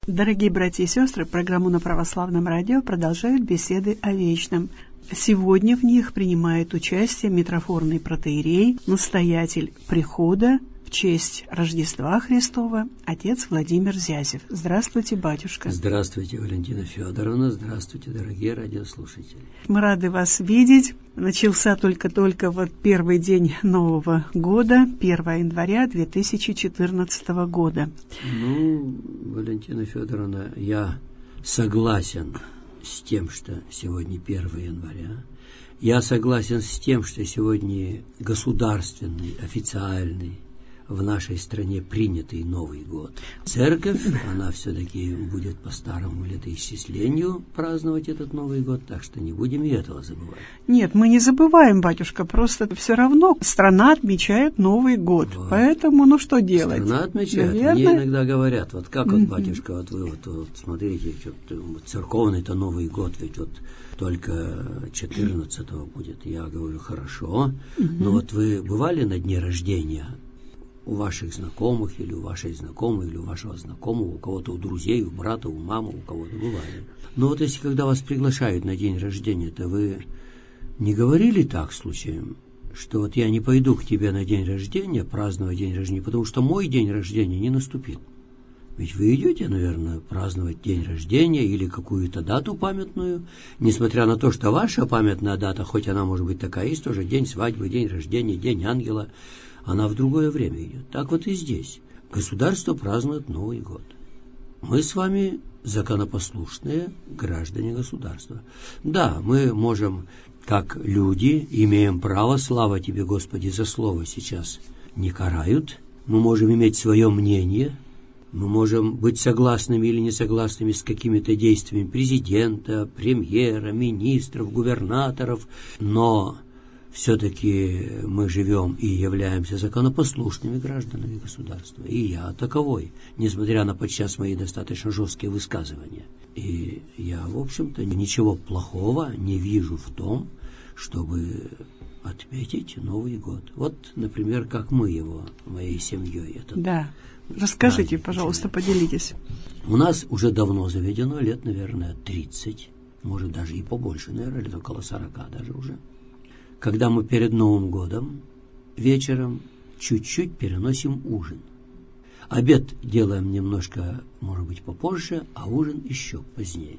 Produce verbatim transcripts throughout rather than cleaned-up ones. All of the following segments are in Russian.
Дорогие братья и сестры, программу на Православном радио продолжают беседы о вечном. Сегодня в них принимает участие митрофорный протоиерей, настоятель прихода в честь Рождества Христова, отец Владимир Зязев. Здравствуйте, батюшка. Здравствуйте, Валентина Федоровна. Здравствуйте, дорогие радиослушатели. Мы рады вас видеть. Начался только-только вот первый день Нового года, первого января две тысячи четырнадцатого года. Ну, Валентина Федоровна, я согласен с тем, что сегодня первого января. Я согласен с тем, что сегодня государственный, официальный, в нашей стране принятый Новый год. Церковь, она все-таки будет по старому летоисчислению праздновать этот Новый год, так что не будем и этого забывать. Нет, мы не забываем, батюшка, просто все равно страна отмечает Новый год, вот. Поэтому, ну что делать? Страна отмечает. Наверное... Мне иногда говорят, вот как вот, батюшка, вот вы вот, вот смотрите, вот, церковный-то Новый год, ведь вот только четырнадцатого будет. Я говорю, хорошо, но вот вы бывали на дне рождения у ваших знакомых, или у вашей знакомой, или у вашего знакомого, у кого-то, у друзей, у брата, у мамы, у кого-то бывали. Но вот если когда вас приглашают на день рождения, то вы не говорили так случаем, что вот я не пойду к тебе на день рождения, праздновать день рождения, потому что мой день рождения не наступил. Ведь вы идете, наверное, праздновать день рождения или какую-то дату памятную, несмотря на то, что ваша памятная дата, хоть она может быть такая, есть тоже день свадьбы, день рождения, день ангела, она в другое время идет. Так вот и здесь. Государство празднует Новый год. Мы с вами законопослушные граждане государства. Да, мы можем, как люди, имеем право, слава тебе, Господи, за слово сейчас не карают. Мы можем иметь свое мнение. Мы можем быть согласными или не согласными с какими-то действиями президента, премьера, министров, губернаторов. Но все-таки мы живем и являемся законопослушными гражданами государства. И я таковой, несмотря на подчас мои достаточно жесткие высказывания. И я, в общем-то, ничего плохого не вижу в том, чтобы отметить Новый год. Вот, например, как мы его, моей семьей. Этот да. Расскажите, пожалуйста, поделитесь. У нас уже давно заведено, лет, наверное, тридцать, может, даже и побольше, наверное, лет около сорока даже уже. Когда мы перед Новым годом вечером чуть-чуть переносим ужин. Обед делаем немножко, может быть, попозже, а ужин еще позднее.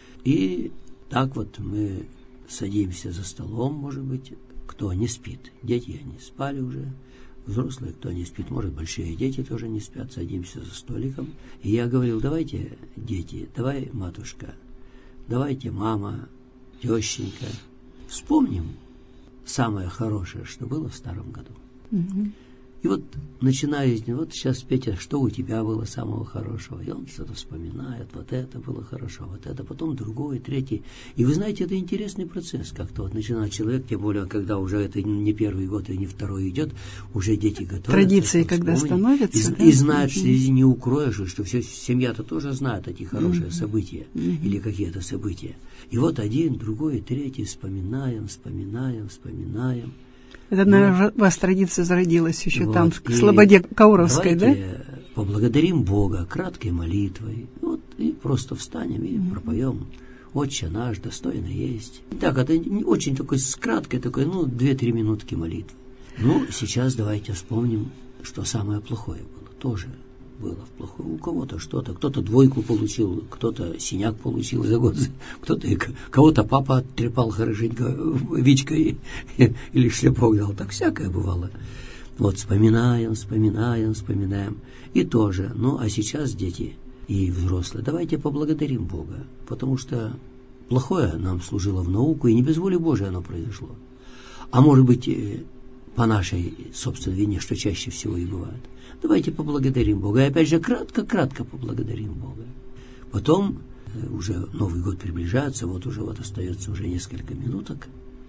И так вот мы садимся за столом, может быть, кто не спит. Дети они спали уже, взрослые, кто не спит, может, большие дети тоже не спят, садимся за столиком. И я говорил, давайте, дети, давай, матушка, давайте, мама, тещенька, вспомним самое хорошее, что было в старом году. Mm-hmm. И вот, начиная из него, вот сейчас, Петя, что у тебя было самого хорошего? И он что-то вспоминает, вот это было хорошо, вот это, потом другое, третье. И вы знаете, это интересный процесс. Как-то вот начинает человек, тем более, когда уже это не первый год и не второй идет, уже дети готовятся. Традиции, когда становятся. И, да? и знают, mm-hmm. что здесь не укроешь, что все, семья-то тоже знает эти хорошие mm-hmm. события mm-hmm. или какие-то события. И вот один, другой, третий, вспоминаем, вспоминаем, вспоминаем. Это, наверное, вот. У вас традиция зародилась еще вот. Там, к Слободе Кауровской, да? Поблагодарим Бога краткой молитвой. Вот, и просто встанем и mm-hmm. пропоем «Отче наш, достойно есть». Так, это очень такой, с краткой такой, ну, две-три минутки молитвы. Ну, сейчас давайте вспомним, что самое плохое было. Тоже было плохое. У кого-то что-то. Кто-то двойку получил, кто-то синяк получил за год, кто-то кого-то папа оттрепал хорошенько вичкой или шлепок дал. Так всякое бывало. Вот вспоминаем, вспоминаем, вспоминаем. И тоже. Ну, а сейчас, дети и взрослые, давайте поблагодарим Бога, потому что плохое нам служило в науку, и не без воли Божией оно произошло. А может быть, по нашей собственной вине, что чаще всего и бывает. Давайте поблагодарим Бога. И опять же, кратко-кратко поблагодарим Бога. Потом, уже Новый год приближается, вот уже вот остается уже несколько минуток.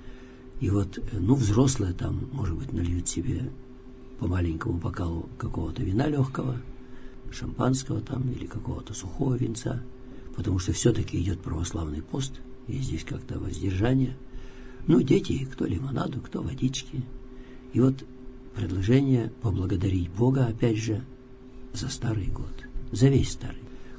И вот, ну, взрослые там, может быть, нальют себе по маленькому бокалу какого-то вина легкого, шампанского там, или какого-то сухого винца, потому что все-таки идет православный пост, и здесь как-то воздержание. Ну, дети, кто лимонаду, кто водички. И вот предложение поблагодарить Бога, опять же, за старый год, за весь старый.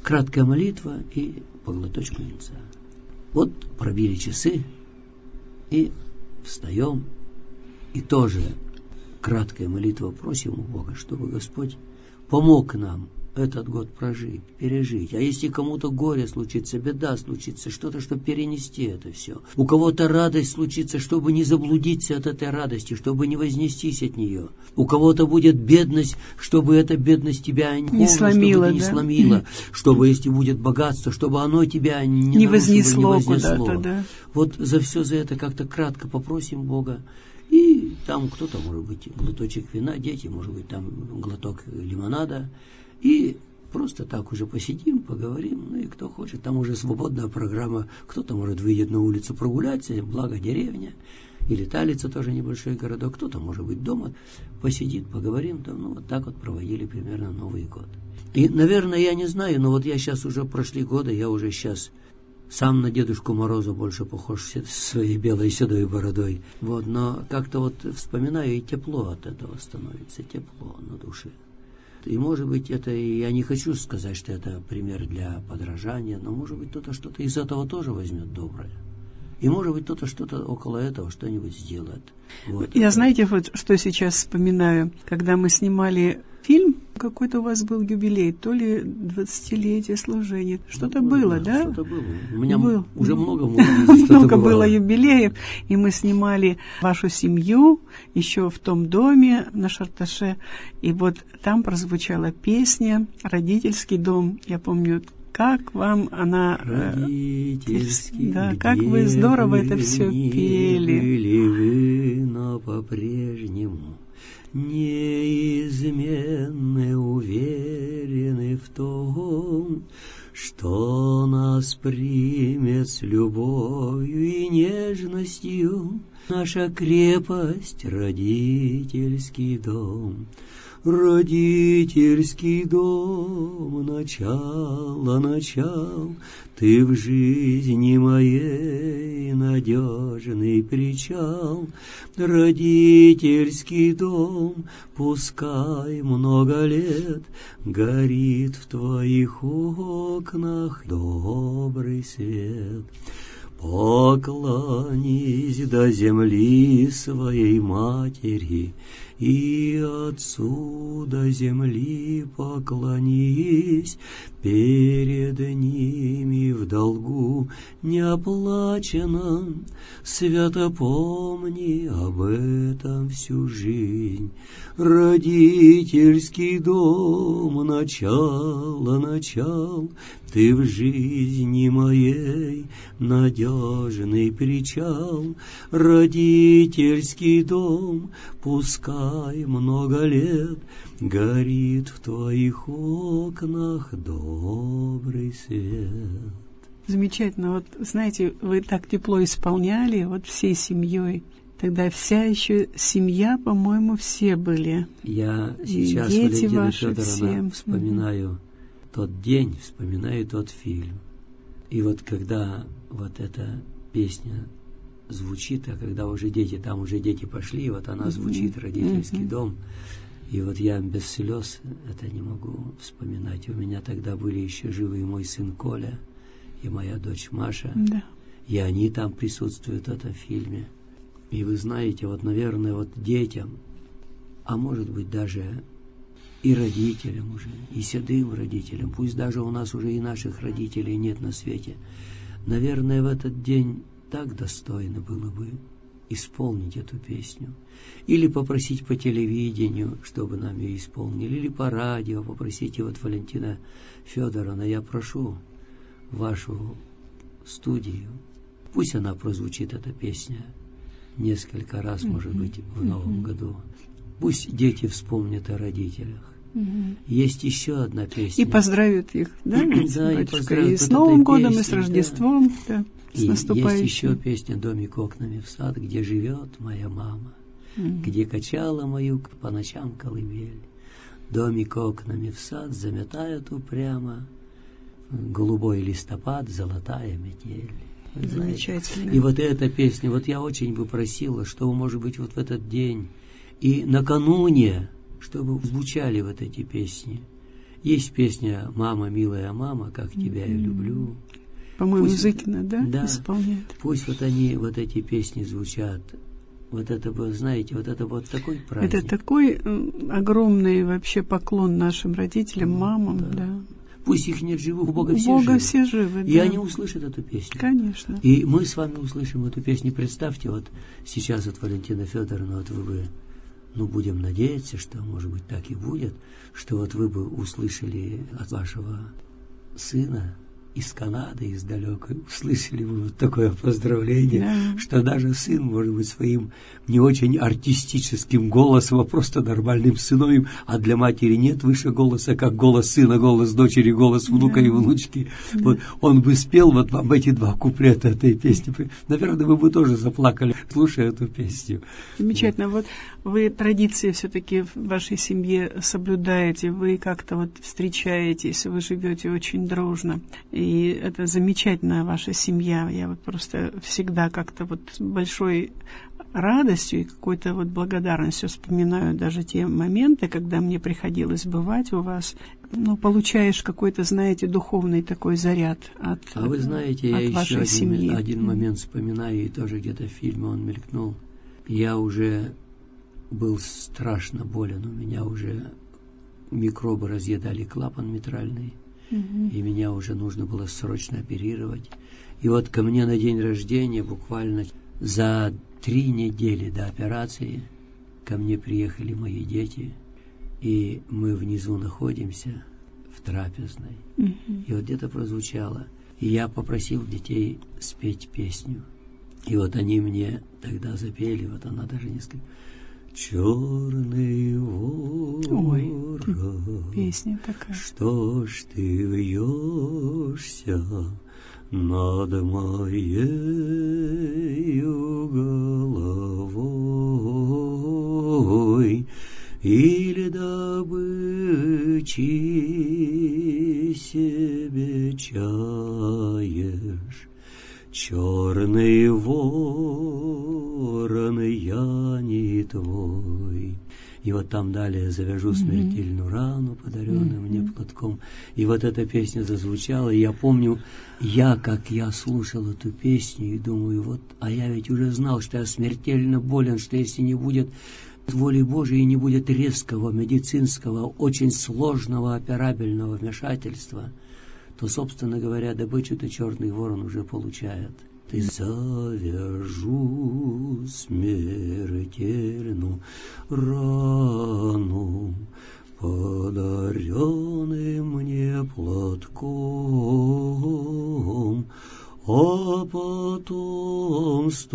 краткая молитва и по глоточку винца. Вот пробили часы, и встаем, и тоже краткая молитва просим у Бога, чтобы Господь помог нам этот год прожить, пережить. А если кому-то горе случится, беда случится, что-то, чтобы перенести это все. У кого-то радость случится, чтобы не заблудиться от этой радости, чтобы не вознестись от нее. У кого-то будет бедность, чтобы эта бедность тебя не, не сломила, чтобы да? не сломила, чтобы, если будет богатство, чтобы оно тебя не, не, нарушило, вознесло, не вознесло. Куда-то, да. Вот за все за это как-то кратко попросим Бога. И там кто-то, может быть, глоточек вина, дети, может быть, там глоток лимонада. И просто так уже посидим, поговорим, ну и кто хочет, там уже свободная программа, кто-то, может, выйдет на улицу прогуляться, благо деревня, или Талица тоже небольшой городок, кто-то, может быть, дома посидит, поговорим, там, ну, вот так вот проводили примерно Новый год. И, наверное, я не знаю, но вот я сейчас уже прошли годы, я уже сейчас сам на Дедушку Мороза больше похож своей белой седой бородой, вот, но как-то вот вспоминаю, и тепло от этого становится, тепло на душе. И, может быть, это, я не хочу сказать, что это пример для подражания, но, может быть, кто-то что-то из этого тоже возьмет доброе. И, может быть, кто-то что-то около этого что-нибудь сделает. Вот я, это. знаете, вот что сейчас вспоминаю, когда мы снимали фильм, какой-то у вас был юбилей, то ли двадцатилетие служения, что-то ну, было, да? Что-то было. У меня был. уже много, много было юбилеев, и мы снимали вашу семью еще в том доме на Шарташе, и вот там прозвучала песня «Родительский дом». Я помню, как вам она... Родительский, да, как вы здорово это все пели. Были вы, но по-прежнему неизменны, уверены в том, что нас примет с любовью и нежностью наша крепость, родительский дом. Родительский дом, начало, начал, ты в жизни моей надежный причал. Родительский дом, пускай много лет горит в твоих окнах добрый свет. Поклонись до земли своей матери, и отцу до земли поклонись, перед ними в долгу неоплаченном, свято помни об этом всю жизнь. Родительский дом, начало, начал, ты в жизни моей надежный причал. Родительский дом, пускай много лет горит в твоих окнах добрый свет. Замечательно. Вот, знаете, вы так тепло исполняли, вот всей семьей. Тогда вся еще семья, по-моему, все были. Я сейчас, дети Валентина ваши Федоровна, все. вспоминаю угу. тот день, вспоминаю тот фильм. И вот когда вот эта песня звучит, а когда уже дети, там уже дети пошли, вот она звучит, родительский mm-hmm. дом, и вот я без слез это не могу вспоминать. У меня тогда были еще живы и мой сын Коля, и моя дочь Маша, да. и они там присутствуют в этом фильме. И вы знаете, вот, наверное, вот детям, а может быть даже и родителям уже, и седым родителям, пусть даже у нас уже и наших родителей нет на свете, наверное, в этот день так достойно было бы исполнить эту песню. Или попросить по телевидению, чтобы нам ее исполнили, или по радио попросите. Вот, Валентина Федоровна, я прошу вашу студию, пусть она прозвучит, эта песня, несколько раз, mm-hmm. может быть, в Новом mm-hmm. году. Пусть дети вспомнят о родителях. Mm-hmm. Есть еще одна песня. И поздравят их, да? Да, и поздравят и с Новым годом, песней, и с Рождеством, да. Да, с и наступающим. Есть еще песня «Домик окнами в сад», где живет моя мама, mm-hmm. где качала мою по ночам колыбель. Домик окнами в сад заметает упрямо, голубой листопад, золотая метель. Замечательно. И вот эта песня, вот я очень бы просила, чтобы, может быть, вот в этот день и накануне, чтобы звучали вот эти песни. Есть песня «Мама, милая мама, как тебя я люблю». По-моему, Зыкина, да, да, исполняет? Пусть вот они, вот эти песни звучат. Вот это, вы знаете, вот это вот такой праздник. Это такой огромный вообще поклон нашим родителям, мамам, да. да. Пусть их нет живых, у Бога у все Бога живы. все живы, И да. они услышат эту песню. Конечно. И мы с вами услышим эту песню. Представьте, вот сейчас вот Валентина Федоровна, вот вы бы, ну, будем надеяться, что, может быть, так и будет, что вот вы бы услышали от вашего сына из Канады, из далекой, услышали вы вот такое поздравление, да. что даже сын, может быть, своим не очень артистическим голосом, а просто нормальным сыновьем, а для матери нет выше голоса, как голос сына, голос дочери, голос внука да. и внучки. Да. Вот он бы спел вот вам эти два куплета этой песни. Наверное, вы бы тоже заплакали, слушая эту песню. Замечательно. Вот, вот вы традиции все-таки в вашей семье соблюдаете, вы как-то вот встречаетесь, вы живете очень дружно. И это замечательная ваша семья. Я вот просто всегда как-то вот с большой радостью и какой-то вот благодарностью вспоминаю даже те моменты, когда мне приходилось бывать у вас. Ну, получаешь какой-то, знаете, духовный такой заряд от А вы знаете, от я вашей еще семьи. один, один момент вспоминаю, и тоже где-то в фильме он мелькнул. Я уже был страшно болен, у меня уже микробы разъедали клапан митральный. И меня уже нужно было срочно оперировать. И вот ко мне на день рождения, буквально за три недели до операции, ко мне приехали мои дети, и мы внизу находимся в трапезной. И вот где-то прозвучало. И я попросил детей спеть песню. И вот они мне тогда запели, вот она даже не сказала. Черный ворон, песня такая. Что ж ты вьешься над моею головой, или добычи себе чаешь? Черный ворон, я не твой. И вот там далее завяжу mm-hmm. смертельную рану, подаренную mm-hmm. мне платком. И вот эта песня зазвучала. И я помню, я, как я слушал эту песню, и думаю, вот, а я ведь уже знал, что я смертельно болен, что если не будет воли Божией, не будет резкого, медицинского, очень сложного операбельного вмешательства, то, собственно говоря, добычу-то черный ворон уже получает. Ты завяжу смертельную рану, подаренный мне платком, а потом с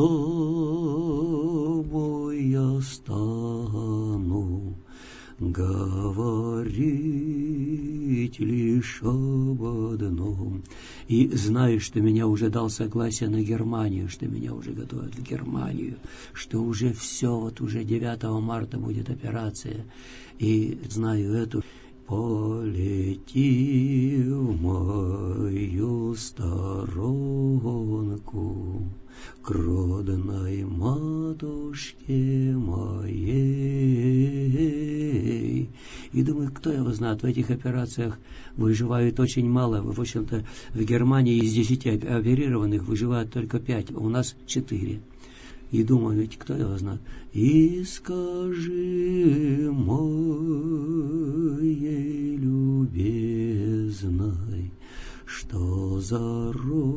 тобой я стану говорить лишь об одном. И знаешь, что меня уже дал согласие на Германию, что меня уже готовят в Германию, что уже все, вот уже девятого марта будет операция. И знаю эту: полети в мою сторонку, к родной матушке моей. И думаю, кто его знает, в этих операциях выживают очень мало. В общем-то, в Германии из десяти оперированных выживают только пять, а у нас четыре. И думаю, ведь кто его знает. И скажи моей любезной, что за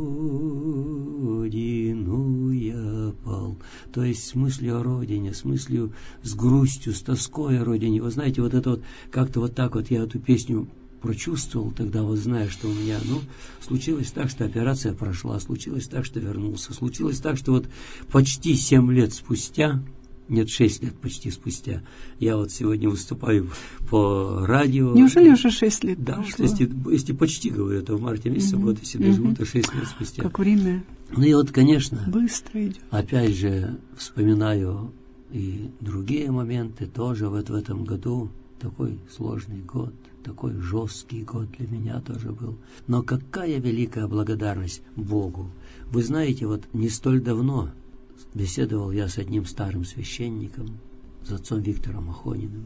родину я пал. То есть с мыслью о родине, с мыслью, с грустью, с тоской о родине. Вы знаете, вот это вот, как-то вот так вот я эту песню прочувствовал тогда, вот зная, что у меня, ну, случилось так, что операция прошла, случилось так, что вернулся, случилось так, что вот почти семь лет спустя, нет, шесть лет почти спустя, я вот сегодня выступаю по радио. Неужели уже шесть лет? Да, что если, если почти, говорю, то в марте месяце, угу. вот если угу. доживу, то шесть лет спустя. Как время ну и вот, конечно, быстро идет. Опять же, вспоминаю и другие моменты тоже вот в этом году. Такой сложный год, такой жесткий год для меня тоже был. Но какая великая благодарность Богу. Вы знаете, вот не столь давно беседовал я с одним старым священником, с отцом Виктором Охониным.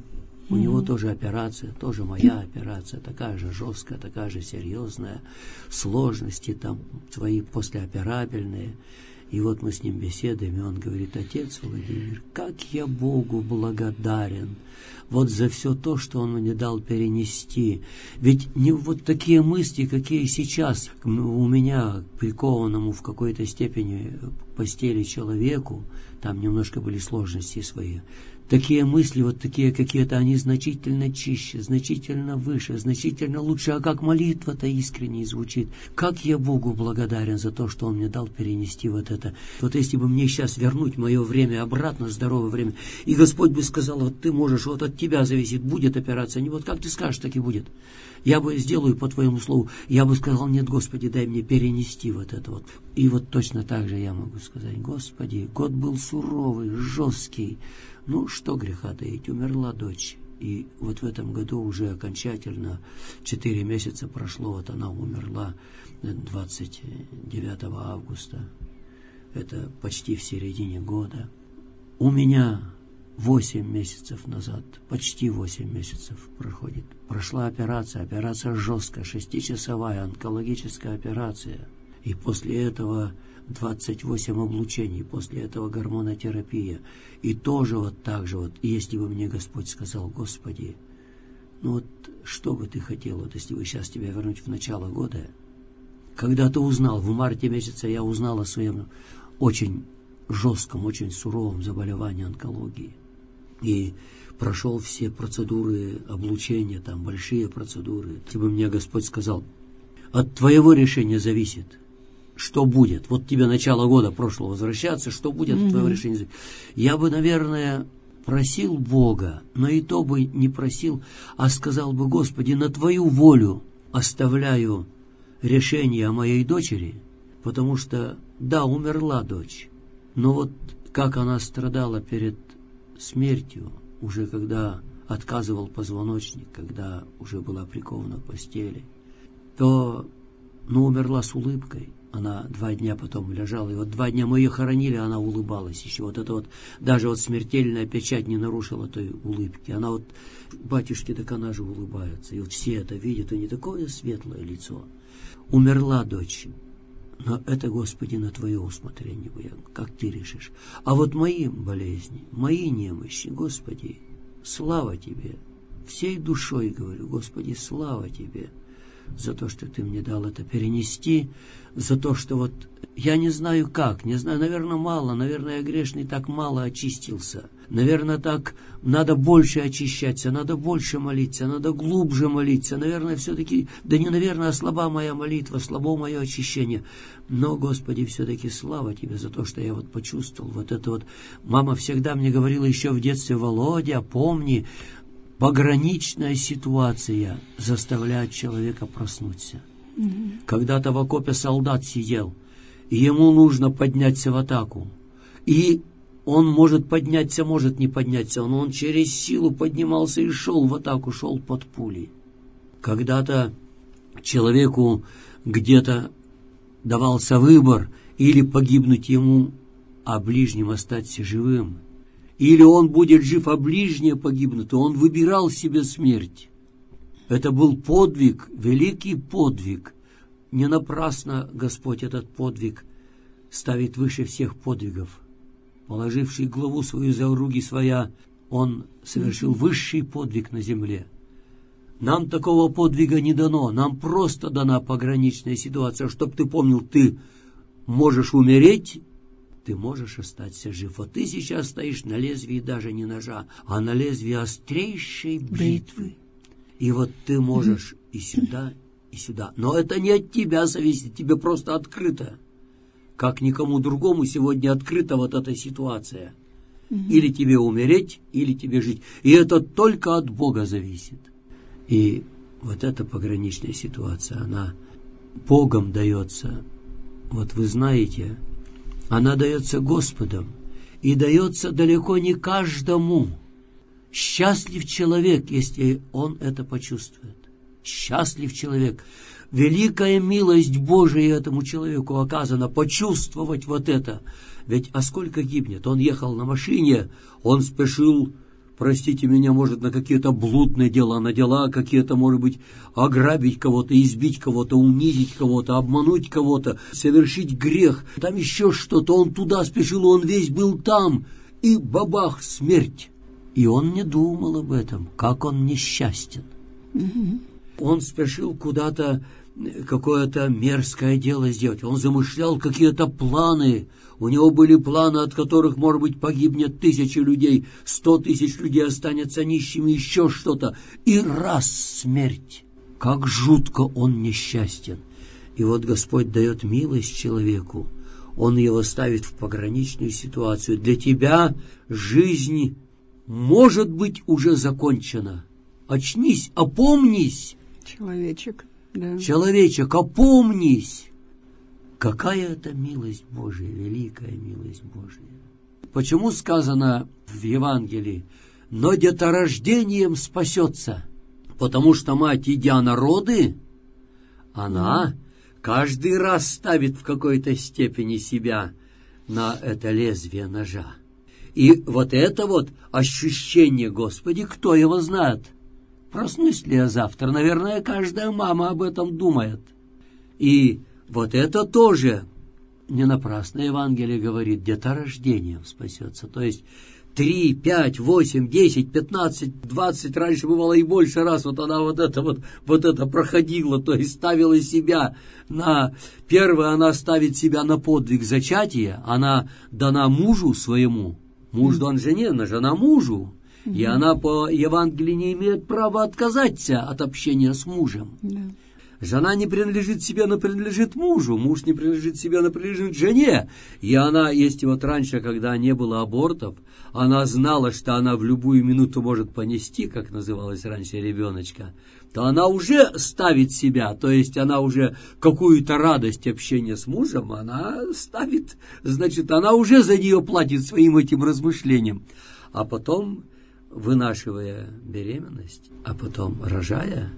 У mm-hmm. него тоже операция, тоже моя операция, такая же жесткая, такая же серьезная, сложности там твои послеоперабельные. И вот мы с ним беседуем, и он говорит: отец Владимир, как я Богу благодарен вот за все то, что он мне дал перенести. Ведь не вот такие мысли, какие сейчас у меня, прикованному в какой-то степени к постели человеку, там немножко были сложности свои, такие мысли, вот такие какие-то, они значительно чище, значительно выше, значительно лучше. А как молитва-то искренне звучит. Как я Богу благодарен за то, что Он мне дал перенести вот это. Вот если бы мне сейчас вернуть мое время обратно, здоровое время, и Господь бы сказал: вот ты можешь, вот от тебя зависит, будет операция. Не вот как ты скажешь, так и будет. Я бы сделаю по твоему слову. Я бы сказал: нет, Господи, дай мне перенести вот это вот. И вот точно так же я могу сказать: Господи, год был суровый, жесткий. Ну, что греха таить, умерла дочь. И вот в этом году уже окончательно четыре месяца прошло, вот она умерла двадцать девятого августа. Это почти в середине года. У меня восемь месяцев назад, почти восемь месяцев проходит, прошла операция, операция жесткая, шестичасовая онкологическая операция. И после этого двадцать восемь облучений, после этого гормонотерапия. И тоже вот так же вот, если бы мне Господь сказал: Господи, ну вот что бы ты хотел, вот если бы сейчас тебя вернуть в начало года, когда ты узнал, в марте месяце я узнал о своем очень жестком, очень суровом заболевании онкологии. И прошел все процедуры облучения, там большие процедуры. Если бы мне Господь сказал: от твоего решения зависит, что будет. Вот тебе начало года прошлого возвращаться, что будет mm-hmm. от твоего решения. Я бы, наверное, просил Бога, но и то бы не просил, а сказал бы: Господи, на Твою волю оставляю решение о моей дочери, потому что, да, умерла дочь, но вот как она страдала перед смертью, уже когда отказывал позвоночник, когда уже была прикована к постели, то, ну, умерла с улыбкой. Она два дня потом лежала, и вот два дня мы ее хоронили, она улыбалась еще. Вот это вот, даже вот смертельная печать не нарушила той улыбки. Она вот, батюшки, так она же улыбается. И вот все это видят, у нее такое светлое лицо. Умерла дочь. Но это, Господи, на Твое усмотрение, как Ты решишь. А вот мои болезни, мои немощи, Господи, слава Тебе. Всей душой говорю: Господи, слава Тебе за то, что Ты мне дал это перенести, за то, что вот я не знаю как, не знаю, наверное, мало, наверное, я грешный так мало очистился, наверное, так надо больше очищаться, надо больше молиться, надо глубже молиться, наверное, все-таки, да не наверное, а слаба моя молитва, слабо мое очищение, но, Господи, все-таки слава Тебе за то, что я вот почувствовал вот это вот. Мама всегда мне говорила еще в детстве: Володя, помни, пограничная ситуация заставляет человека проснуться. Mm-hmm. Когда-то в окопе солдат сидел, и ему нужно подняться в атаку. И он может подняться, может не подняться, но он через силу поднимался и шел в атаку, шел под пули. Когда-то человеку где-то давался выбор: или погибнуть ему, а ближним остаться живым, или он будет жив, а ближние погибнут. Он выбирал себе смерть. Это был подвиг, великий подвиг. Не напрасно Господь этот подвиг ставит выше всех подвигов. Положивший главу свою за руки своя, Он совершил высший подвиг на земле. Нам такого подвига не дано. Нам просто дана пограничная ситуация, чтобы ты помнил: ты можешь умереть, ты можешь остаться жив. Вот ты сейчас стоишь на лезвии даже не ножа, а на лезвии острейшей бритвы. И вот ты можешь и сюда, и сюда. Но это не от тебя зависит, тебе просто открыто. Как никому другому сегодня открыта вот эта ситуация. Или тебе умереть, или тебе жить. И это только от Бога зависит. И вот эта пограничная ситуация, она Богом дается. Вот вы знаете, она дается Господом, и дается далеко не каждому. Счастлив человек, если он это почувствует. Счастлив человек. Великая милость Божия этому человеку оказана, почувствовать вот это. Ведь а сколько гибнет? Он ехал на машине, он спешил простите меня, может, на какие-то блудные дела, на дела какие-то, может быть, ограбить кого-то, избить кого-то, унизить кого-то, обмануть кого-то, совершить грех, там еще что-то, он туда спешил, он весь был там, и бабах, смерть. И он не думал об этом, как он несчастен. Mm-hmm. Он спешил куда-то, какое-то мерзкое дело сделать. Он замышлял какие-то планы. У него были планы, от которых, может быть, погибнет тысячи людей, сто тысяч людей останется нищими, еще что-то. И раз смерть. Как жутко он несчастен. И вот Господь дает милость человеку. Он его ставит в пограничную ситуацию. Для тебя жизнь может быть уже закончена. Очнись, опомнись. Человечек. Да. Человечек, опомнись! Какая это милость Божия, великая милость Божия. Почему сказано в Евангелии, но деторождением спасется? Потому что мать, идя на роды, она каждый раз ставит в какой-то степени себя на это лезвие ножа. И вот это вот ощущение, Господи, кто его знает? Проснусь ли я завтра? Наверное, каждая мама об этом думает. И вот это тоже не напрасно Евангелие говорит, деторождением спасется. То есть три, пять, восемь, десять, пятнадцать, двадцать, раньше бывало и больше раз, вот она вот это вот, вот это проходила, то есть ставила себя на... Первое, она ставит себя на подвиг зачатия, она дана мужу своему, муж дан жене, она жена мужу. И она по Евангелию не имеет права отказаться от общения с мужем. Да. Жена не принадлежит себе, она принадлежит мужу. Муж не принадлежит себе, она принадлежит жене. И она, если вот раньше, когда не было абортов, она знала, что она в любую минуту может понести, как называлась раньше ребеночка, то она уже ставит себя, то есть она уже какую-то радость общения с мужем, она ставит, значит, она уже за нее платит своим этим размышлением. А потом... вынашивая беременность, а потом рожая,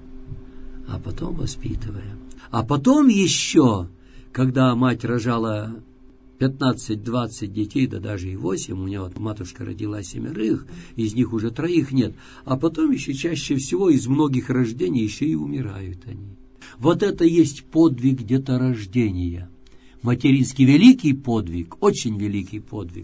а потом воспитывая. А потом еще, когда мать рожала пятнадцать-двадцать детей, да даже и восемь, у нее вот матушка родила семерых, из них уже троих нет, а потом еще чаще всего из многих рождений еще и умирают они. Вот это есть подвиг деторождения. Материнский великий подвиг, очень великий подвиг.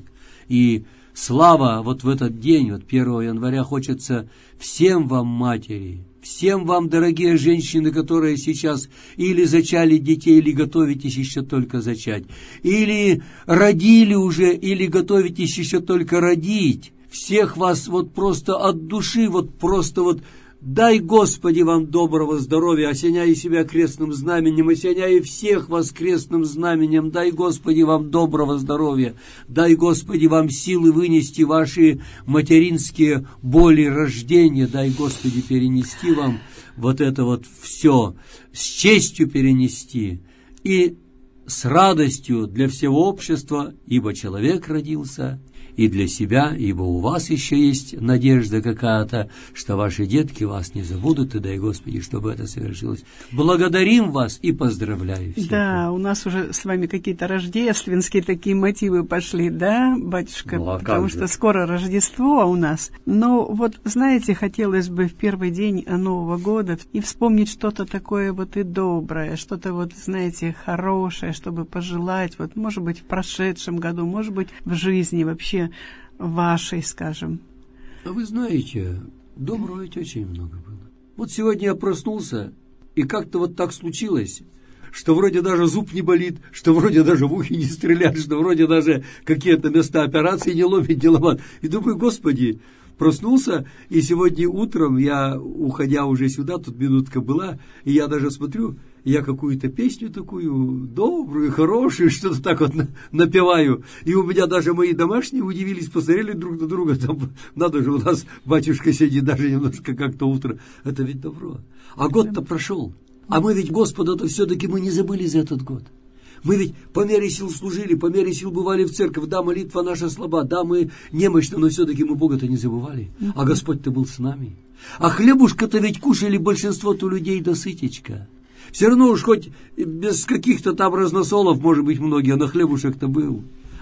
И слава вот в этот день, вот первого января, хочется всем вам, матери, всем вам, дорогие женщины, которые сейчас или зачали детей, или готовитесь еще только зачать, или родили уже, или готовитесь еще только родить. Всех вас вот просто от души, вот просто вот дай, Господи, вам доброго здоровья, осеняй себя крестным знаменем, осеняй всех вас крестным знаменем, дай, Господи, вам доброго здоровья, дай, Господи, вам силы вынести ваши материнские боли рождения, дай, Господи, перенести вам вот это вот все, с честью перенести и с радостью для всего общества, ибо человек родился, и для себя, ибо у вас еще есть надежда какая-то, что ваши детки вас не забудут, и дай, Господи, чтобы это совершилось. Благодарим вас и поздравляю всех. Да, у нас уже с вами какие-то рождественские такие мотивы пошли, да, батюшка? Ну, а потому же? Что скоро Рождество у нас. Но вот, знаете, хотелось бы в первый день Нового года и вспомнить что-то такое вот и доброе, что-то вот, знаете, хорошее, чтобы пожелать, вот, может быть, в прошедшем году, может быть, в жизни вообще вашей, скажем. А вы знаете, доброго ведь очень много было. Вот сегодня я проснулся, и как-то вот так случилось, что вроде даже зуб не болит, что вроде даже в ухе не стреляют, что вроде даже какие-то места операции не ломят, не ломают. И думаю, Господи, проснулся, и сегодня утром я, уходя уже сюда, тут минутка была, и я даже смотрю, я какую-то песню такую добрую, хорошую, что-то так вот напеваю. И у меня даже мои домашние удивились, посмотрели друг на друга. Там, надо же, у нас батюшка сидит даже немножко как-то утро. Это ведь добро. А год-то прошел. А мы ведь Господа-то все-таки мы не забыли за этот год. Мы ведь по мере сил служили, по мере сил бывали в церковь. Да, молитва наша слаба, да, мы немощны, но все-таки мы Бога-то не забывали. А Господь-то был с нами. А хлебушка-то ведь кушали большинство-то людей до сытечка. Все равно уж хоть без каких-то там разносолов, может быть, многие, но хлебушек-то был.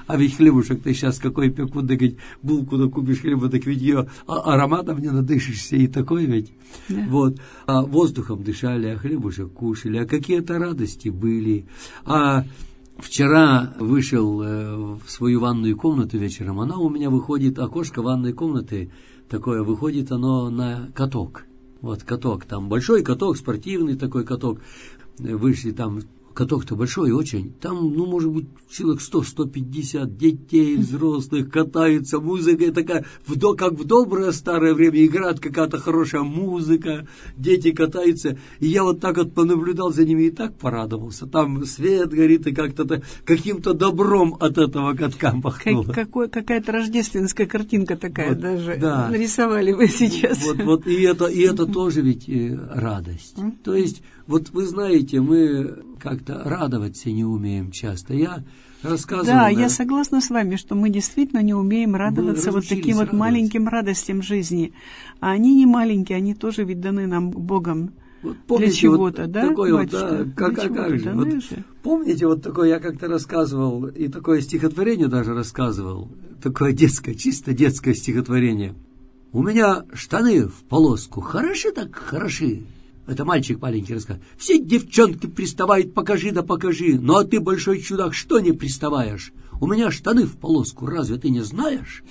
А ведь хлебушек ты сейчас какой пекут, да говорит, булку да купишь хлеба, так ведь ее ароматом не надышишься, и такой ведь. Да. Вот. А воздухом дышали, а хлебушек кушали, а какие-то радости были. А вчера вышел в свою ванную комнату вечером, она у меня выходит, окошко ванной комнаты такое, выходит оно на каток. Вот каток, там большой каток, спортивный такой каток. Вышли там, каток-то большой очень, там, ну, может быть, человек сто - сто пятьдесят детей, взрослых, катаются, музыка такая, в, как в доброе старое время, играет какая-то хорошая музыка, дети катаются, и я вот так вот понаблюдал за ними и так порадовался, там свет горит, и как-то каким-то добром от этого катка пахнуло. Как, какой, какая-то рождественская картинка такая вот, даже, да. Нарисовали вы сейчас. Вот, вот, и это, и это тоже ведь радость, то есть, вот вы знаете, мы как-то радоваться не умеем часто. Я рассказывал... Да, я согласна с вами, что мы действительно не умеем радоваться вот таким вот маленьким радостям жизни. А они не маленькие, они тоже ведь даны нам Богом. Вот помните, для чего-то, вот да, такое вот, батюшка? Да, как, как, как же, вот, же. Помните, вот такое я как-то рассказывал, и такое стихотворение даже рассказывал, такое детское, чисто детское стихотворение. У меня штаны в полоску, хороши так хороши. Это мальчик маленький рассказывает. Все девчонки приставают, покажи да покажи. Ну а ты, большой чудак, что не приставаешь? У меня штаны в полоску, разве ты не знаешь?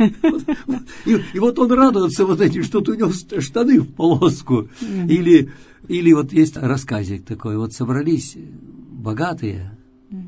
И вот он радуется вот этим, что у него штаны в полоску. Или вот есть рассказик такой, вот собрались богатые,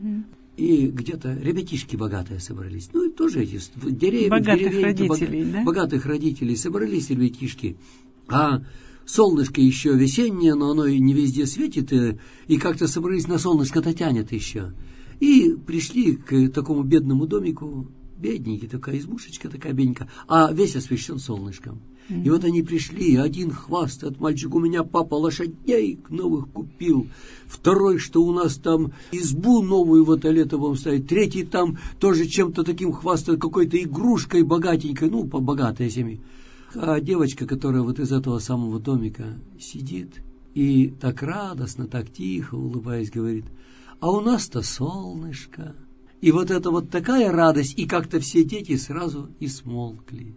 и где-то ребятишки богатые собрались. Ну и тоже эти деревья. Богатых родителей, да? Богатых родителей собрались ребятишки. А солнышко еще весеннее, но оно и не везде светит, и, и как-то собрались на солнышко-то тянет еще. И пришли к такому бедному домику, бедненький, такая избушечка такая бедненькая, а весь освещен солнышком. Mm-hmm. И вот они пришли, один хвастает, мальчик, у меня папа лошадей новых купил, второй, что у нас там избу новую вот лето будем ставить, третий там тоже чем-то таким хвастает, какой-то игрушкой богатенькой, ну, по богатой семье. А девочка, которая вот из этого самого домика сидит и так радостно, так тихо, улыбаясь, говорит, а у нас-то солнышко. И вот это вот такая радость, и как-то все дети сразу и смолкли.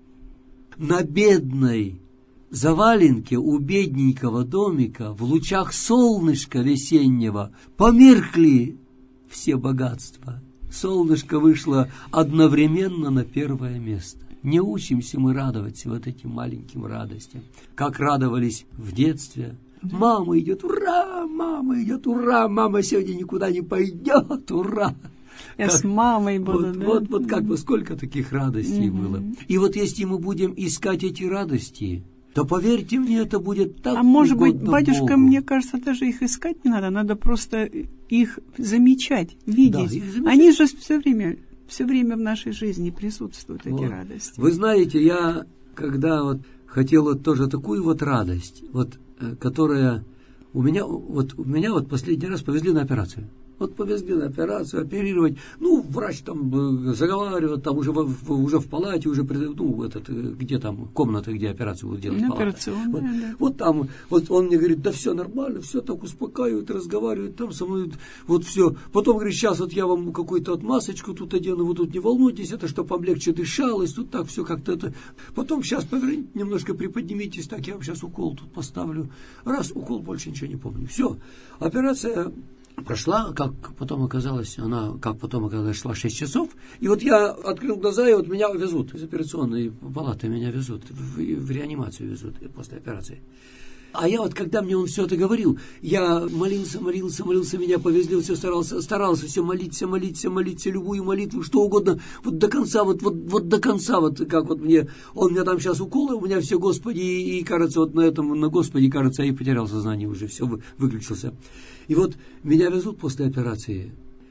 На бедной заваленке у бедненького домика в лучах солнышка весеннего померкли все богатства. Солнышко вышло одновременно на первое место. Не учимся мы радоваться вот этим маленьким радостям, как радовались в детстве. Мама идет, ура, мама идет, ура, мама сегодня никуда не пойдет, ура. Я как, с мамой буду, вот, да? Вот, вот как бы сколько таких радостей mm-hmm. было. И вот если мы будем искать эти радости, то, поверьте мне, это будет так. А может быть, батюшка, Богу. Мне кажется, даже их искать не надо, надо просто их замечать, видеть. Да, их замечать. Они же все время... Все время в нашей жизни присутствуют вот эти радости. Вы знаете, я когда вот хотел вот тоже такую вот радость, вот, которая у меня, вот, у меня вот последний раз повезли на операцию. Вот повезли на операцию, оперировать. Ну, врач там заговаривает, там уже в, уже в палате, уже, ну, этот, где там комната, где операцию будут делать. Операционная, вот, да. Вот там, вот он мне говорит, да все нормально, все так успокаивает, разговаривает, там со мной, вот все. Потом говорит, сейчас вот я вам какую-то вот масочку тут одену, вы тут не волнуйтесь, это чтобы вам легче дышалось, тут так все как-то это. Потом сейчас поверните, немножко приподнимитесь, так я вам сейчас укол тут поставлю. Раз, укол, больше ничего не помню. Все, операция прошла, как потом оказалось, она, как потом оказалось, шла шесть часов. И вот я открыл глаза, и вот меня везут из операционной палаты, меня везут, в, в реанимацию везут после операции. А я вот, когда мне он все это говорил, я молился, молился, молился, меня повезли, все старался, старался все молиться, молиться, молиться, любую молитву, что угодно, вот до конца, вот, вот, вот до конца, вот как вот мне, он мне там сейчас уколы, у меня все, Господи, и, и кажется, вот на этом, на Господи, кажется, я и потерял сознание уже, все, выключился. И вот меня везут после операции,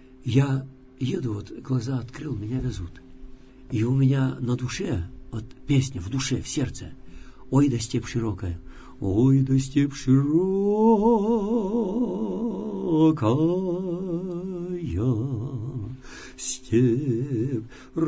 я еду, вот глаза открыл, меня везут. И у меня на душе, вот песня в душе, в сердце, ой, да степь широкая, ой, да степь широкая, степь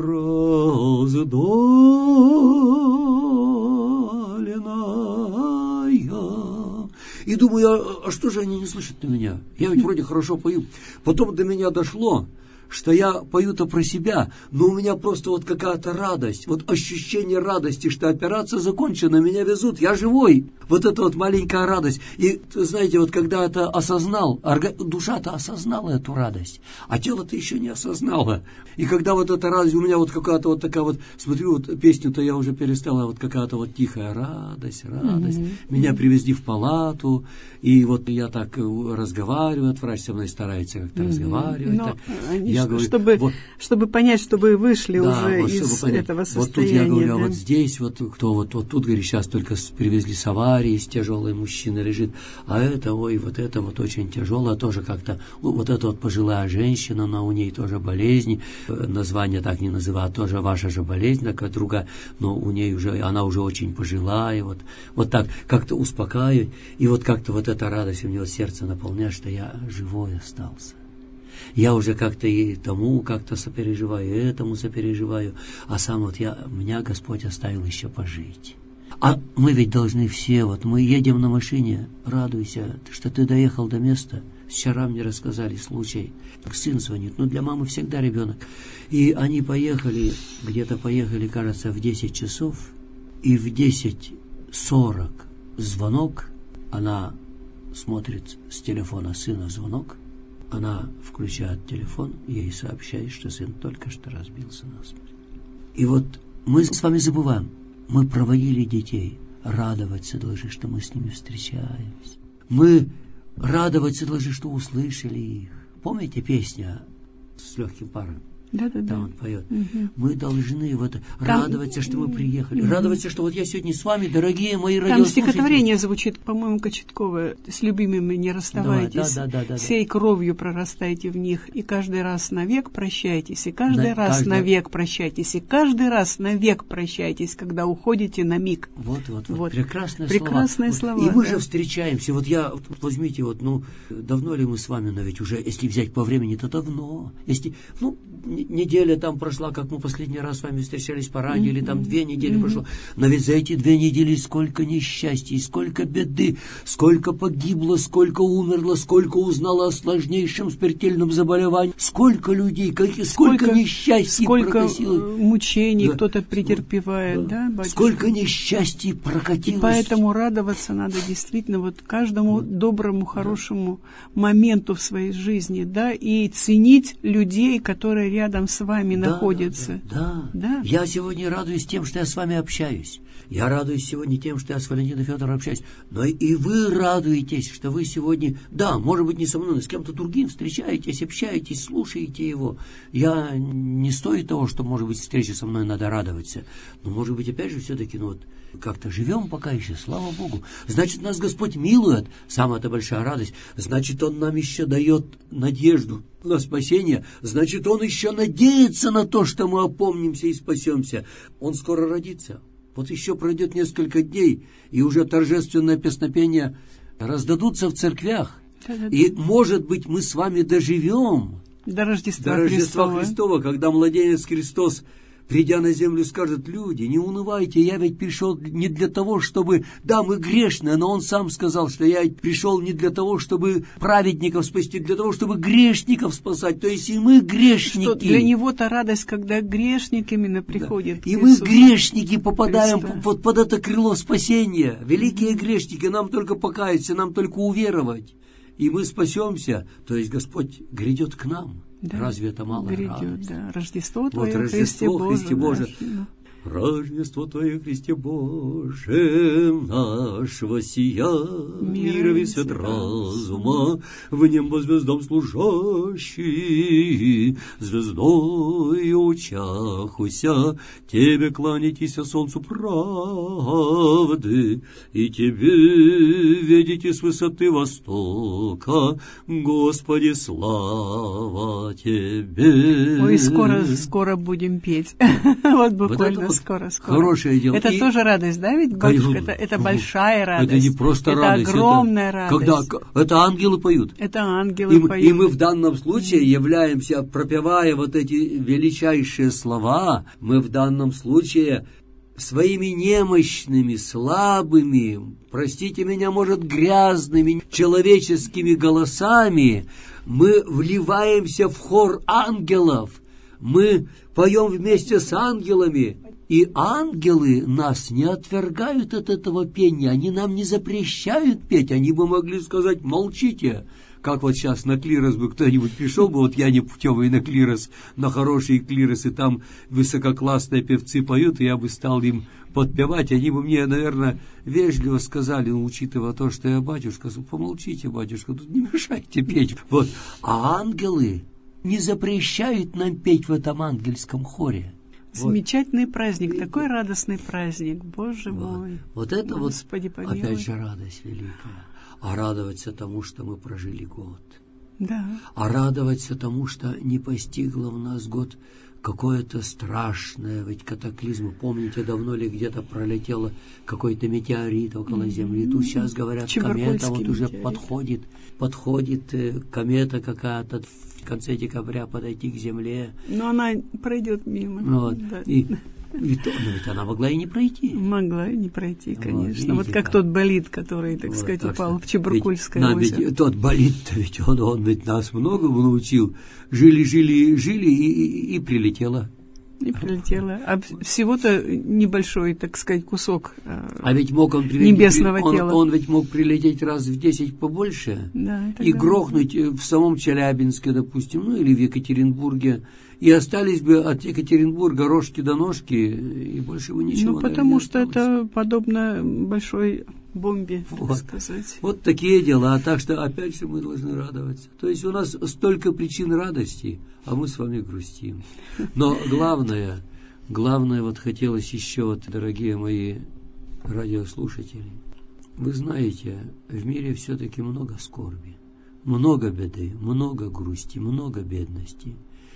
раздоленная. И думаю, а, а что же они не слышат на меня? Я ведь вроде хорошо пою. Потом до меня дошло, что я пою-то про себя, но у меня просто вот какая-то радость, вот ощущение радости, что операция закончена, меня везут, я живой. Вот это вот маленькая радость. И, знаете, вот когда это осознал, душа-то осознала эту радость, а тело-то еще не осознало. И когда вот эта радость, у меня вот какая-то вот такая вот, смотрю, вот песню-то я уже перестала, вот какая-то вот тихая радость, радость. Mm-hmm. Меня привезли в палату, и вот я так разговариваю, врач со мной старается как-то mm-hmm. разговаривать. Но, так. Они, я что, говорю, чтобы, вот, чтобы понять, чтобы вы вышли да, уже вот, из этого состояния. Вот тут я говорю, да? а вот здесь, вот кто вот, вот тут, говорит, сейчас только привезли с аварии, тяжелый мужчина лежит, а это, ой, вот это вот очень тяжелое, тоже как-то, вот эта вот пожилая женщина, но у ней тоже болезнь, название так не называют, тоже ваша же болезнь, такая другая, но у ней уже, она уже очень пожилая, вот, вот так как-то успокаивать, и вот как-то вот эта радость у него сердце наполняет, что я живой остался. Я уже как-то и тому как-то сопереживаю, и этому сопереживаю, а сам вот я, меня Господь оставил еще пожить. А мы ведь должны все, вот мы едем на машине, радуйся, что ты доехал до места. Вчера мне рассказали случай, сын звонит, ну для мамы всегда ребенок. И они поехали, где-то поехали, кажется, в десять часов, и в десять сорок звонок, она смотрит с телефона сына звонок, она включает телефон, ей сообщает, что сын только что разбился насмерть. И вот мы с вами забываем, мы проводили детей, радоваться должны, что мы с ними встречаемся. Мы радоваться должны, что услышали их. Помните песня с легким паром? Да-да-да. Там он поет. Угу. Мы должны вот Там... радоваться, что мы приехали. Угу. Радоваться, что вот я сегодня с вами, дорогие мои Там радиослушатели. стихотворение звучит, по-моему, Кочеткова. С любимыми не расставайтесь. Да, да, да, да, Сей кровью прорастайте в них. И каждый раз навек прощайтесь. И каждый на, раз каждый... навек прощайтесь. И каждый раз навек прощайтесь, когда уходите на миг. Вот, вот, вот. вот. Прекрасные, Прекрасные слова. слова. И мы да. же встречаемся. Вот я, вот, возьмите, вот, ну, давно ли мы с вами, но ведь уже, если взять по времени, то давно. Если, ну, неделя там прошла, как мы последний раз с вами встречались по радио, mm-hmm. или там две недели mm-hmm. прошло. Но ведь за эти две недели сколько несчастий, сколько беды, сколько погибло, сколько умерло, сколько узнало о сложнейшем смертельном заболевании, сколько людей, сколько, сколько несчастий сколько прокатилось. Мучений да. кто-то претерпевает, да, да сколько несчастий прокатилось. И поэтому радоваться надо действительно вот каждому да. доброму, хорошему да. моменту в своей жизни, да, и ценить людей, которые рядом с вами да, находятся. Да, да, да. да. Я сегодня радуюсь тем, что я с вами общаюсь. Я радуюсь сегодня тем, что я с Валентином Федоровым общаюсь. Но и вы радуетесь, что вы сегодня, да, может быть, не со мной, но с кем-то другим встречаетесь, общаетесь, слушаете его. Я не стоит того, что, может быть, встреча со мной надо радоваться. Но, может быть, опять же, все-таки, ну вот, как-то живем пока еще, слава Богу. Значит, нас Господь милует, самая-то большая радость. Значит, Он нам еще дает надежду на спасение. Значит, Он еще надеется на то, что мы опомнимся и спасемся. Он скоро родится. Вот еще пройдет несколько дней, и уже торжественное песнопение раздадутся в церквях. Да-да-да. И, может быть, мы с вами доживем до Рождества, до Рождества Христова. Христова, когда младенец Христос, придя на землю, скажет: люди, не унывайте, я ведь пришел не для того, чтобы... Да, мы грешные, но Он сам сказал, что я пришел не для того, чтобы праведников спасти, для того, чтобы грешников спасать. То есть и мы грешники. Что для Него-то радость, когда грешник именно приходит. Да. И мы, грешники, попадаем Христа. Вот под это крыло спасения. Великие mm-hmm. грешники, нам только покаяться, нам только уверовать. И мы спасемся. То есть Господь грядет к нам. Да, Разве это малая грядет, радость? Да. Рождество Твое, вот, Рождество, Христе Боже. Боже. Рождество Твое, Христе Боже, нашего сия, мира весь свет разума, в небо звездам служащий, звездою учахуся, Тебе кланяйтесь, солнцу правды, и Тебе видите с высоты востока, Господи, слава Тебе. Ой, скоро, скоро будем петь. Вот буквально. Вот скоро, скоро. Хорошее дело. Это и... тоже радость, да, ведь, батюшка? Это, это большая радость. Это не просто это радость. Огромная это огромная радость. Когда... Это ангелы поют. Это ангелы и, поют. И мы в данном случае являемся, пропевая вот эти величайшие слова, мы в данном случае своими немощными, слабыми, простите меня, может, грязными человеческими голосами мы вливаемся в хор ангелов, мы поем вместе с ангелами, и ангелы нас не отвергают от этого пения, они нам не запрещают петь, они бы могли сказать: молчите. Как вот сейчас на клирос бы кто-нибудь пришел бы, вот я не путевый на клирос, на хороший клирос, и там высококлассные певцы поют, и я бы стал им подпевать, они бы мне, наверное, вежливо сказали, ну, учитывая то, что я батюшка, помолчите, батюшка, тут не мешайте петь. Вот. А ангелы не запрещают нам петь в этом ангельском хоре. Замечательный вот. Праздник, такой радостный праздник, Боже вот. мой. Вот это Господи, вот, помилуй. Опять же, радость великая. А радоваться тому, что мы прожили год. Да. А радоваться тому, что не постигло в нас год какое-то страшное, ведь катаклизм. Помните, давно ли где-то пролетело какой-то метеорит около Земли? Тут сейчас говорят, комета вот уже метеорит. подходит, подходит э, комета какая-то в конце декабря подойти к Земле. Но она пройдет мимо. Вот. Да. И, и то, но ведь она могла и не пройти. Могла и не пройти, конечно. Вот, видите, вот как, как тот болид, который, так вот, сказать, так упал что, в Чебаркульское ведь, озеро. Ведь, тот болид-то, ведь он, он ведь нас многому научил. Жили, жили, жили и, и, и прилетело. И прилетело. А всего-то небольшой, так сказать, кусок а ведь мог он прилететь, небесного он, тела. Он ведь мог прилететь раз в десять побольше, да, и грохнуть в самом Челябинске, допустим, ну или в Екатеринбурге, и остались бы от Екатеринбурга рожки до ножки, и больше бы ничего. Ну, потому что это подобно большой бомбе, вот. так сказать. Вот такие дела. Так что, опять же, мы должны радоваться. То есть у нас столько причин радости, а мы с вами грустим. Но главное, главное, вот хотелось еще, вот, дорогие мои радиослушатели, вы знаете, в мире все-таки много скорби, много беды, много грусти, много бедности.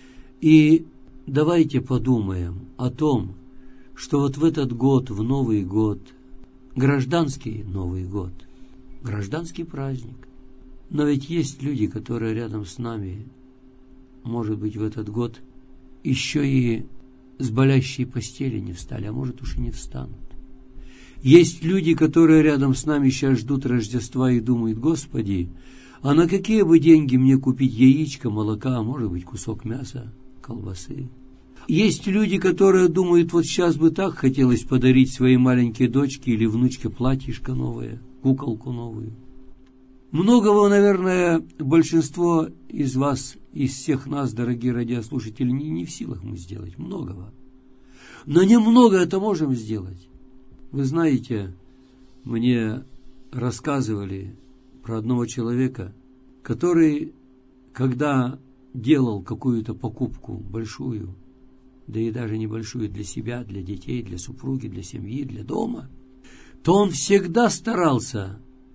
И давайте подумаем о том, что вот в этот год, в Новый год, гражданский Новый год, гражданский праздник, но ведь есть люди, которые рядом с нами, может быть, в этот год еще и с болящей постели не встали, а может уж и не встанут. Есть люди, которые рядом с нами сейчас ждут Рождества и думают: Господи, а на какие бы деньги мне купить яичко, молока, а может быть, кусок мяса, колбасы? Есть люди, которые думают: вот сейчас бы так хотелось подарить своей маленькой дочке или внучке платьишко новое, куколку новую. Многого, наверное, большинство из вас, из всех нас, дорогие радиослушатели, не, не в силах мы сделать. Многого. Но немного это можем сделать. Вы знаете, мне рассказывали про одного человека, который, когда делал какую-то покупку большую, да и даже небольшую для себя, для детей, для супруги, для семьи, для дома, то он всегда старался,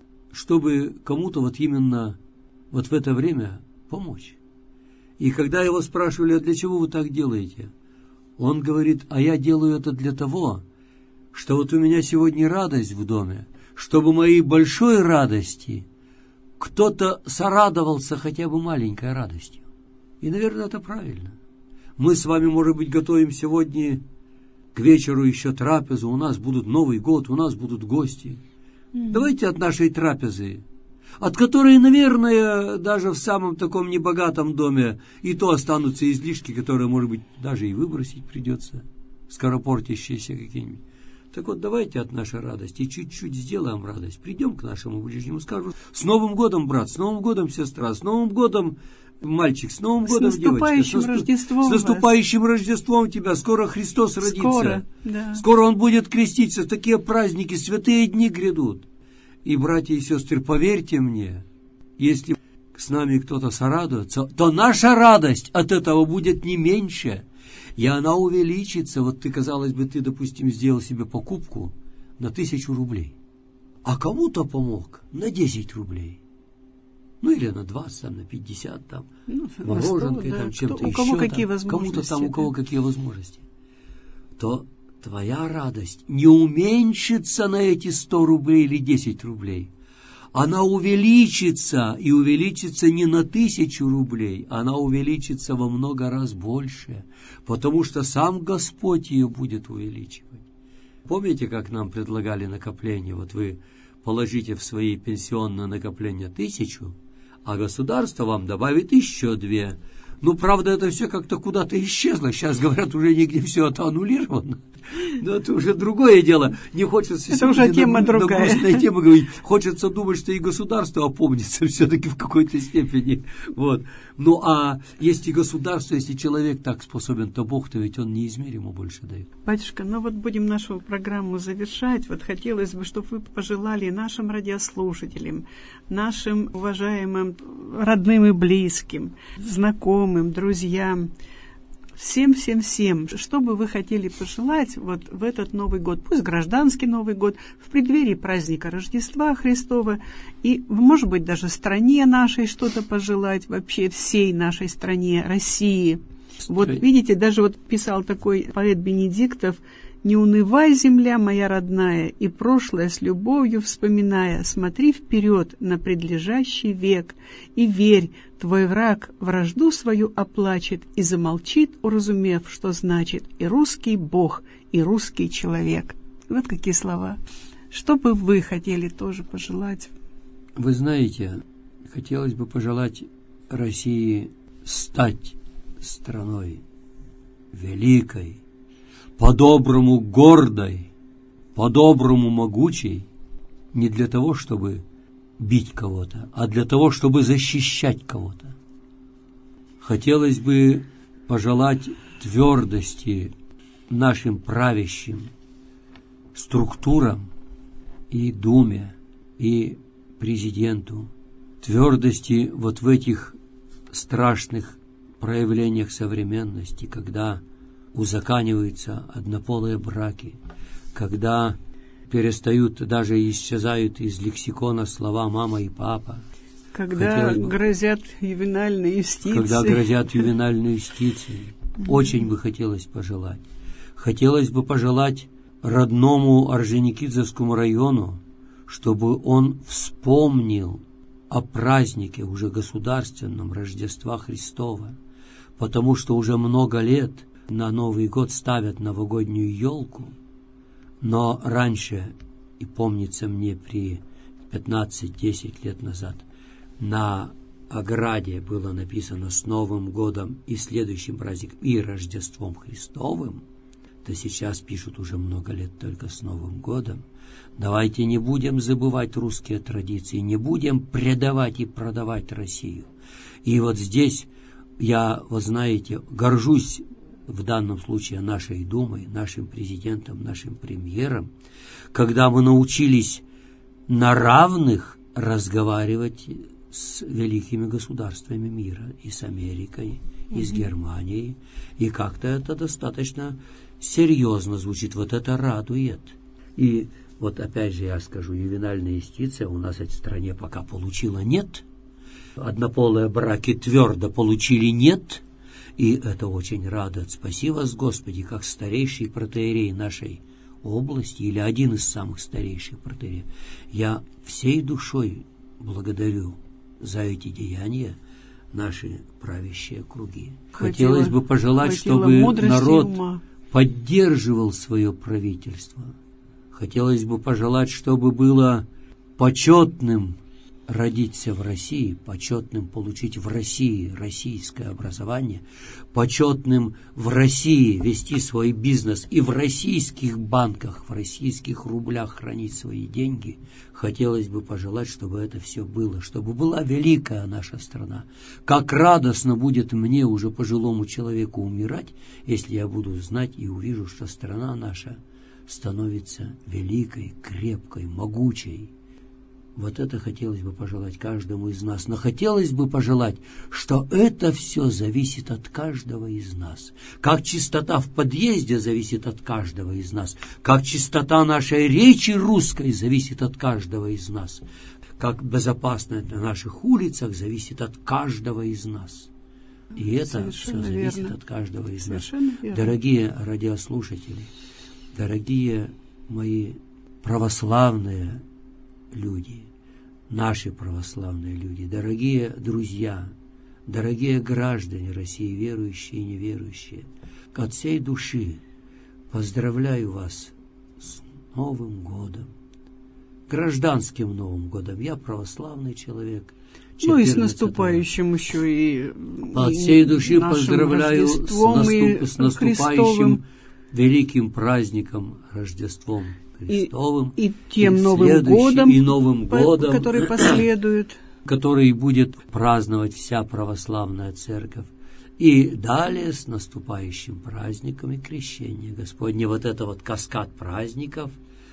чтобы кому-то вот именно вот в это время помочь. И когда его спрашивали: а для чего вы так делаете? Он говорит: а я делаю это для того, что вот у меня сегодня радость в доме, чтобы моей большой радости кто-то сорадовался хотя бы маленькой радостью. И, наверное, это правильно. Мы с вами, может быть, готовим сегодня к вечеру еще трапезу, у нас будут Новый год, у нас будут гости. Mm-hmm. Давайте от нашей трапезы, от которой, наверное, даже в самом таком небогатом доме и то останутся излишки, которые, может быть, даже и выбросить придется, скоропортящиеся какие-нибудь. Так вот, давайте от нашей радости чуть-чуть сделаем радость. Придем к нашему ближнему, скажем: с Новым годом, брат, с Новым годом, сестра, с Новым годом, мальчик, с Новым годом, девочка. С наступающим Рождеством. С наступающим вас. Рождеством тебя. Скоро Христос родится. Скоро, да. Скоро Он будет креститься. Такие праздники, святые дни грядут. И, братья и сестры, поверьте мне, если с нами кто-то сорадуется, то наша радость от этого будет не меньше. И она увеличится. Вот ты, казалось бы, ты, допустим, сделал себе покупку на тысячу рублей, а кому-то помог на десять рублей. Ну, или на двадцать, там, на пятьдесят, там, ну, мороженкой, да, там, чем-то кто, еще. У кого там, какие возможности. Кому-то там, у кого да. какие возможности. То твоя радость не уменьшится на эти сто рублей или десять рублей. Она увеличится, и увеличится не на тысячу рублей, она увеличится во много раз больше, потому что сам Господь ее будет увеличивать. Помните, как нам предлагали накопление? Вот вы положите в свои пенсионные накопления тысячу, а государство вам добавит еще две. Ну, правда, это все как-то куда-то исчезло. Сейчас, говорят, уже нигде все это аннулировано. Но это уже другое дело. Не хочется это уже тема на, другая. На грустная тема говорить. Хочется думать, что и государство опомнится все-таки в какой-то степени. Вот. Ну, а если государство, если человек так способен, то Бог-то ведь он неизмеримо больше дает. Батюшка, ну вот будем нашу программу завершать. Вот хотелось бы, чтобы вы пожелали нашим радиослушателям, нашим уважаемым родным и близким, знакомым, друзьям, всем-всем-всем, что бы вы хотели пожелать вот в этот Новый год, пусть гражданский Новый год, в преддверии праздника Рождества Христова, и, может быть, даже стране нашей что-то пожелать, вообще всей нашей стране, России. Вот видите, даже вот писал такой поэт Бенедиктов: «Не унывай, земля моя родная, и прошлое с любовью вспоминая, смотри вперед на предлежащий век, и верь, твой враг вражду свою оплачет и замолчит, уразумев, что значит и русский Бог, и русский человек». Вот какие слова. Что бы вы хотели тоже пожелать? Вы знаете, хотелось бы пожелать России стать страной великой, по-доброму гордой, по-доброму могучей, не для того, чтобы бить кого-то, а для того, чтобы защищать кого-то. Хотелось бы пожелать твердости нашим правящим структурам и Думе, и президенту, твердости вот в этих страшных проявлениях современности, когда узаканиваются однополые браки, когда перестают, даже исчезают из лексикона слова «мама» и «папа». Когда бы, грозят ювенальной юстицией. Когда грозят ювенальной юстицией. Mm-hmm. Очень бы хотелось пожелать. Хотелось бы пожелать родному Орджоникидзевскому району, чтобы он вспомнил о празднике уже государственном Рождества Христова, потому что уже много лет на Новый год ставят новогоднюю елку, но раньше, и помнится мне при пятнадцать-десять лет назад, на ограде было написано «С Новым годом и следующим праздником, и Рождеством Христовым», то сейчас пишут уже много лет только «С Новым годом». Давайте не будем забывать русские традиции, не будем предавать и продавать Россию. И вот здесь я, вы знаете, горжусь в данном случае нашей Думой, нашим президентом, нашим премьером, когда мы научились на равных разговаривать с великими государствами мира, и с Америкой, и с Германией, и как-то это достаточно серьезно звучит, вот это радует. И вот опять же я скажу, ювенальная юстиция у нас в этой стране пока получила нет, однополые браки твердо получили нет, и это очень радует. Спаси вас, Господи, как старейший протоиерей нашей области, или один из самых старейших протоиереев. Я всей душой благодарю за эти деяния наши правящие круги. Хватило, Хотелось бы пожелать, чтобы народ поддерживал свое правительство. Хотелось бы пожелать, чтобы было почетным родиться в России, почетным получить в России российское образование, почетным в России вести свой бизнес и в российских банках, в российских рублях хранить свои деньги. Хотелось бы пожелать, чтобы это все было, чтобы была великая наша страна. Как радостно будет мне, уже пожилому человеку, умирать, если я буду знать и увижу, что страна наша становится великой, крепкой, могучей. Вот это хотелось бы пожелать каждому из нас. Но хотелось бы пожелать, что это все зависит от каждого из нас. Как чистота в подъезде зависит от каждого из нас. Как чистота нашей речи русской зависит от каждого из нас. Как безопасность на наших улицах зависит от каждого из нас. И это Совершенно все зависит верно. От каждого из Совершенно нас. Верно. Дорогие радиослушатели, дорогие мои православные люди, наши православные люди, дорогие друзья, дорогие граждане России, верующие и неверующие, от всей души поздравляю вас с Новым годом, гражданским Новым годом. Я православный человек. Ну и с наступающим еще и от всей души поздравляю с, наступ, с наступающим Христовым. Великим праздником Рождеством Христовым и, и тем и Новым годом, и Новым годом, который последует, который будет праздновать вся православная церковь. И далее с наступающим праздником и крещение Господне. Вот это вот каскад праздников,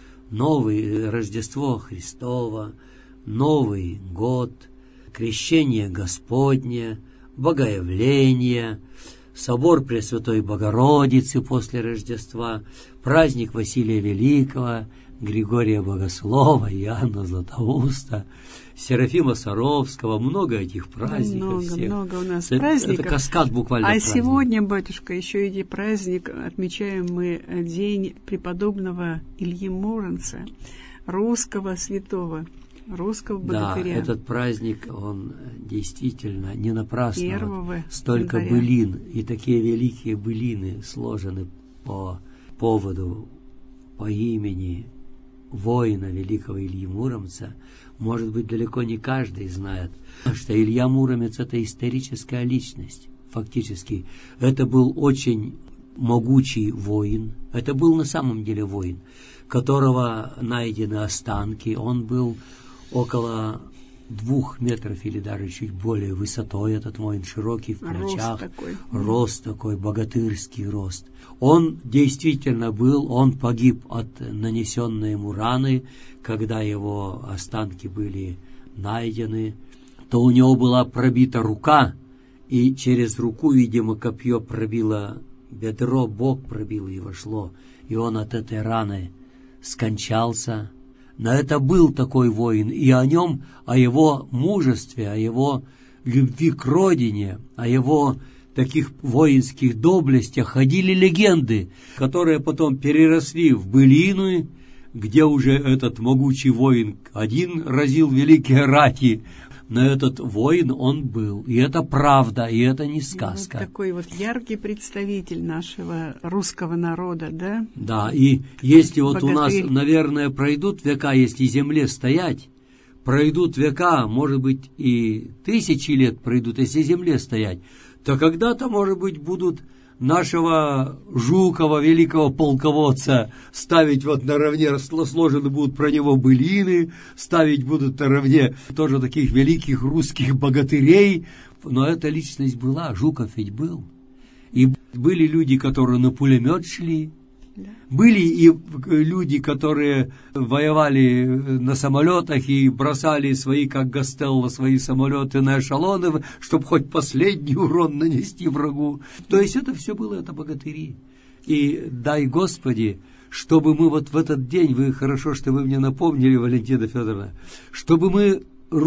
новый Рождество Христово, Новый год, крещение Господне, Богоявление, собор Пресвятой Богородицы после Рождества, праздник Василия Великого, Григория Богослова, Иоанна Златоуста, Серафима Саровского, много этих праздников. Много, всех. много у нас это, праздников. Это каскад буквально. А праздник. Сегодня, батюшка, еще и праздник, отмечаем мы день преподобного Ильи Муромца, русского святого, русского богатыря. Да, этот праздник, он действительно не напрасно. первого вот столько января. былин, и такие великие былины сложены по поводу, по имени воина великого Ильи Муромца. Может быть, далеко не каждый знает, что Илья Муромец — это историческая личность. Фактически, это был очень могучий воин. Это был на самом деле воин, которого найдены останки. Он был около двух метров или даже чуть более высотой. Этот воин широкий в плечах. Рост такой. Рост такой, богатырский рост. Он действительно был, он погиб от нанесенной ему раны, когда его останки были найдены. То у него была пробита рука, и через руку, видимо, копье пробило бедро, бок пробило и вошло. И он от этой раны скончался. Но это был такой воин, и о нем, о его мужестве, о его любви к родине, о его таких воинских доблестях ходили легенды, которые потом переросли в былины, где уже этот могучий воин один разил великие рати. Но этот воин, он был. И это правда, и это не сказка. Вот такой вот яркий представитель нашего русского народа, да? Да, и если вот Богатырь. У нас, наверное, пройдут века, если земле стоять, пройдут века, может быть, и тысячи лет пройдут, если земле стоять, то когда-то, может быть, будут нашего Жукова, великого полководца, ставить вот наравне, сложены будут про него былины, ставить будут наравне тоже таких великих русских богатырей. Но эта личность была, Жуков ведь был. И были люди, которые на пулемет шли, да. Были и люди, которые воевали на самолетах и бросали свои, как Гастелло, свои самолеты на эшелоны, чтобы хоть последний урон нанести врагу. То есть это все было, это богатыри. И дай Господи, чтобы мы вот в этот день, вы хорошо, что вы мне напомнили, Валентина Федоровна, чтобы мы,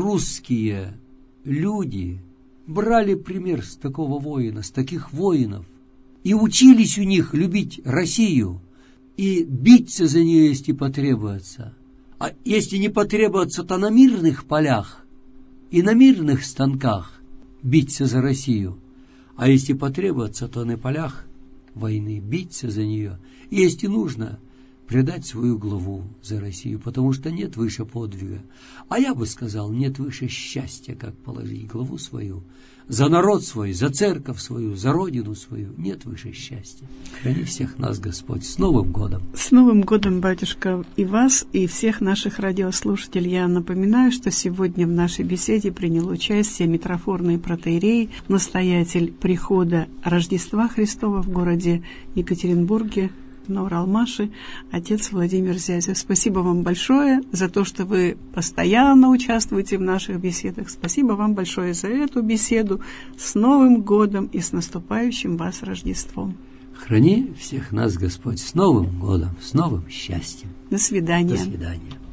русские люди, брали пример с такого воина, с таких воинов, и учились у них любить Россию и биться за нее, если потребуется. А если не потребуется, то на мирных полях и на мирных станках биться за Россию. А если потребуется, то на полях войны биться за нее. И если нужно, предать свою главу за Россию, потому что нет выше подвига. А я бы сказал, нет выше счастья, как положить главу свою за народ свой, за церковь свою, за родину свою. Нет выше счастья. Храни всех нас, Господь, с Новым годом. С Новым годом, батюшка, и вас, и всех наших радиослушателей. Я напоминаю, что сегодня в нашей беседе принял участие митрофорный протоиерей, настоятель прихода Рождества Христова в городе Екатеринбурге, на Уралмаше, отец Владимир Зязев. Спасибо вам большое за то, что вы постоянно участвуете в наших беседах. Спасибо вам большое за эту беседу. С Новым годом и с наступающим вас Рождеством. Храни всех нас, Господь, с Новым годом, с новым счастьем. До свидания. До свидания.